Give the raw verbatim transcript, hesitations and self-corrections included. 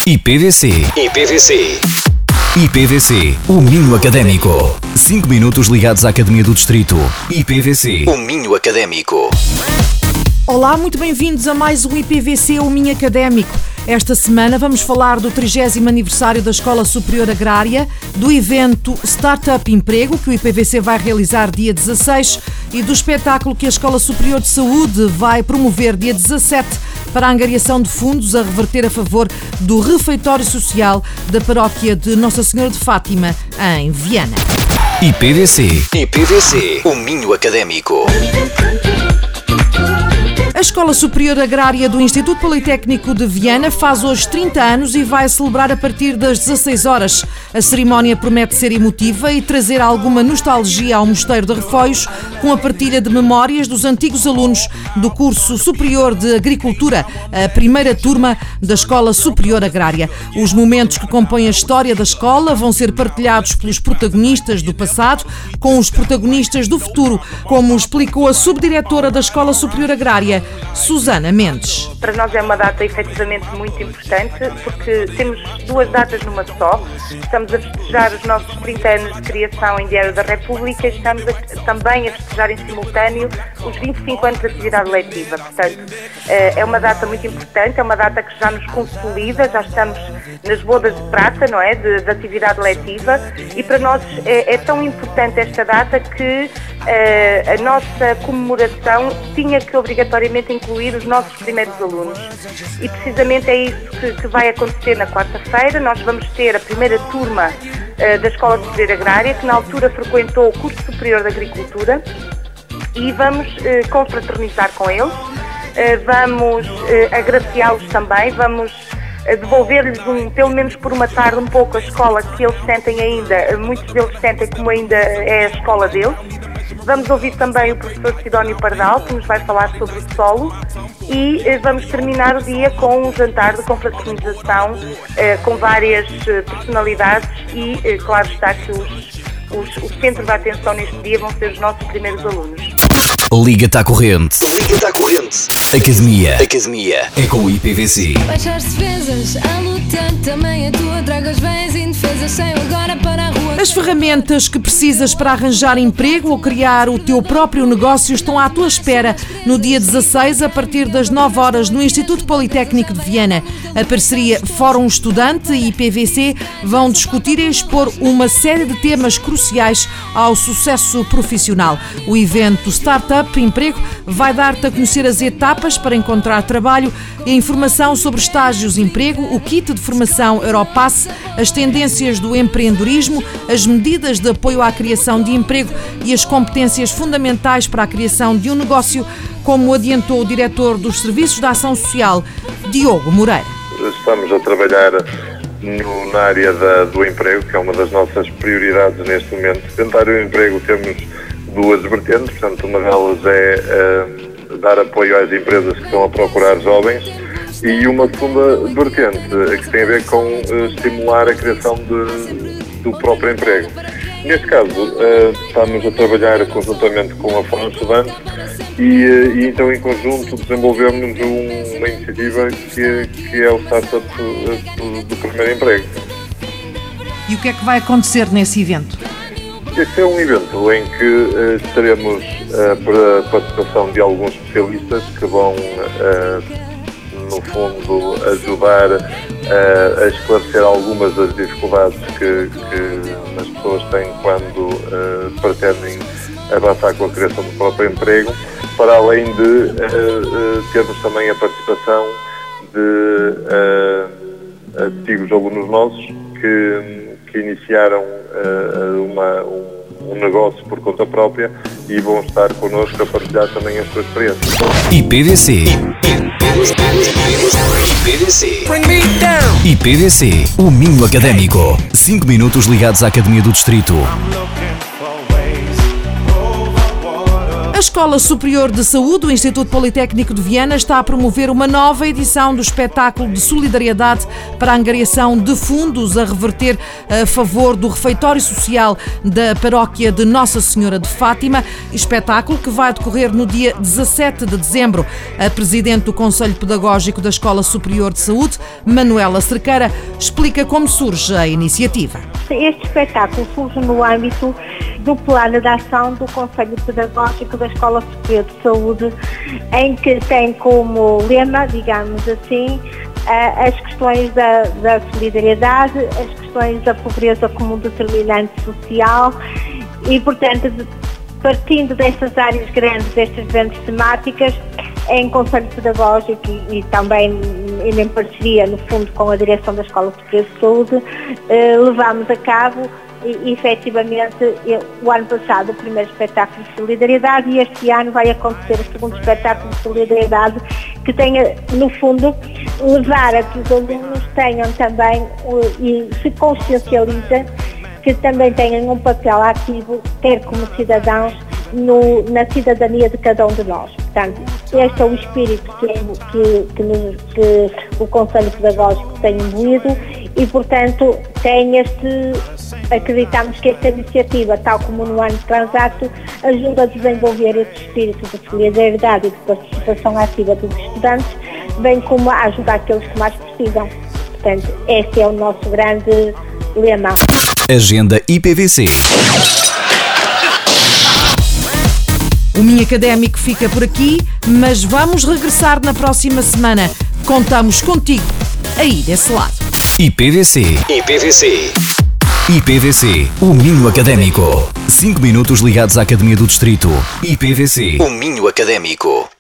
I P V C. I P V C. I P V C, o Minho Académico. cinco minutos ligados à Academia do Distrito. I P V C, o Minho Académico. Olá, muito bem-vindos a mais um I P V C, o Minho Académico. Esta semana vamos falar do trigésimo aniversário da Escola Superior Agrária, do evento Startup Emprego, que o I P V C vai realizar dia dezasseis, e do espetáculo que a Escola Superior de Saúde vai promover dia dezassete para a angariação de fundos a reverter a favor do refeitório social da paróquia de Nossa Senhora de Fátima, em Viana. I P V C. I P V C, o Minho Académico. A Escola Superior Agrária do Instituto Politécnico de Viana faz hoje trinta anos e vai celebrar a partir das dezasseis horas. A cerimónia promete ser emotiva e trazer alguma nostalgia ao Mosteiro de Refoios, com a partilha de memórias dos antigos alunos do curso superior de Agricultura, a primeira turma da Escola Superior Agrária. Os momentos que compõem a história da escola vão ser partilhados pelos protagonistas do passado com os protagonistas do futuro, como explicou a subdiretora da Escola Superior Agrária, Susana Mendes. Para nós é uma data efetivamente muito importante, porque temos duas datas numa só. Estamos a festejar os nossos trinta anos de criação em Diário da República e estamos a, também a festejar em simultâneo os vinte e cinco anos de atividade letiva. Portanto, é uma data muito importante, é uma data que já nos consolida, já estamos nas bodas de prata, não é, de, de atividade letiva, e para nós é, é tão importante esta data que uh, a nossa comemoração tinha que obrigatoriamente incluir os nossos primeiros alunos. E precisamente é isso que, que vai acontecer na quarta-feira. Nós vamos ter a primeira turma uh, da Escola Superior Agrária, que na altura frequentou o curso superior de Agricultura, e vamos uh, confraternizar com eles, uh, vamos uh, agraciá-los também, vamos uh, devolver-lhes, um, pelo menos por uma tarde, um pouco a escola que eles sentem ainda, muitos deles sentem como ainda é a escola deles. Vamos ouvir também o professor Sidónio Pardal, que nos vai falar sobre o solo, e eh, vamos terminar o dia com um jantar de confraternização eh, com várias eh, personalidades e, eh, claro está, que os, os, o centro da atenção neste dia vão ser os nossos primeiros alunos. Liga-te à corrente. Liga-te à corrente. Academia. Academia é com o I P V C. Baixa as defesas, a luta também a tua. Traga os bens indefesas, saiam agora para a rua. As ferramentas que precisas para arranjar emprego ou criar o teu próprio negócio estão à tua espera no dia dezasseis, a partir das nove horas, no Instituto Politécnico de Viana. A parceria Fórum Estudante e I P V C vão discutir e expor uma série de temas cruciais ao sucesso profissional. O evento Startup Emprego vai dar-te a conhecer as etapas para encontrar trabalho, a informação sobre estágios de emprego, o kit de formação Europass, as tendências do empreendedorismo, as medidas de apoio à criação de emprego e as competências fundamentais para a criação de um negócio, como adiantou o diretor dos Serviços da Ação Social, Diogo Moreira. Estamos a trabalhar no, na área da, do emprego, que é uma das nossas prioridades neste momento. Tentar o emprego temos duas vertentes, portanto uma delas é uh, dar apoio às empresas que estão a procurar jovens, e uma segunda vertente que tem a ver com uh, estimular a criação de, do próprio emprego. Neste caso, uh, estamos a trabalhar conjuntamente com a Fórum Estudante e, uh, e então em conjunto desenvolvemos um, uma iniciativa que, que é o Startup do, do Primeiro Emprego. E o que é que vai acontecer nesse evento? Este é um evento em que uh, teremos uh, a participação de alguns especialistas que vão, uh, no fundo, ajudar uh, a esclarecer algumas das dificuldades que, que as pessoas têm quando uh, pretendem avançar com a criação do próprio emprego, para além de uh, uh, termos também a participação de uh, antigos alunos nossos que que iniciaram uh, uma, um, um negócio por conta própria e vão estar connosco a partilhar também as suas experiências. I P V C. I P V C. I P V C, o Minho Académico. cinco minutos ligados à Academia do Distrito. A Escola Superior de Saúde do Instituto Politécnico de Viana está a promover uma nova edição do espetáculo de solidariedade para a angariação de fundos a reverter a favor do refeitório social da paróquia de Nossa Senhora de Fátima, espetáculo que vai decorrer no dia dezassete de dezembro. A presidente do Conselho Pedagógico da Escola Superior de Saúde, Manuela Cerqueira, explica como surge a iniciativa. Este espetáculo surge no âmbito do plano de ação do Conselho Pedagógico da Escola Superior de Saúde, em que tem como lema, digamos assim, as questões da, da solidariedade, as questões da pobreza como um determinante social e, portanto, partindo destas áreas grandes, destas grandes temáticas, em Conselho Pedagógico e, e também em parceria, no fundo, com a direção da Escola Superior de Saúde, eh, levámos a cabo e, e efetivamente, o ano passado, o primeiro espetáculo de solidariedade, e este ano vai acontecer o segundo espetáculo de solidariedade, que tenha, no fundo, levar a que os alunos tenham também e se consciencializem, que também tenham um papel ativo, quer como cidadãos, no, na cidadania de cada um de nós. Portanto, este é o espírito que, que, que, nos, que o Conselho Pedagógico tem imbuído e, portanto, tem este, acreditamos que esta iniciativa, tal como no ano transato, ajuda a desenvolver esse espírito de solidariedade e de participação ativa dos estudantes, bem como a ajudar aqueles que mais precisam. Portanto, este é o nosso grande lema. Agenda I P V C. O Minho Académico fica por aqui, mas vamos regressar na próxima semana. Contamos contigo aí desse lado. I P V C. I P V C. I P V C, o Minho Académico. cinco minutos ligados à Academia do Distrito. I P V C, o Minho Académico.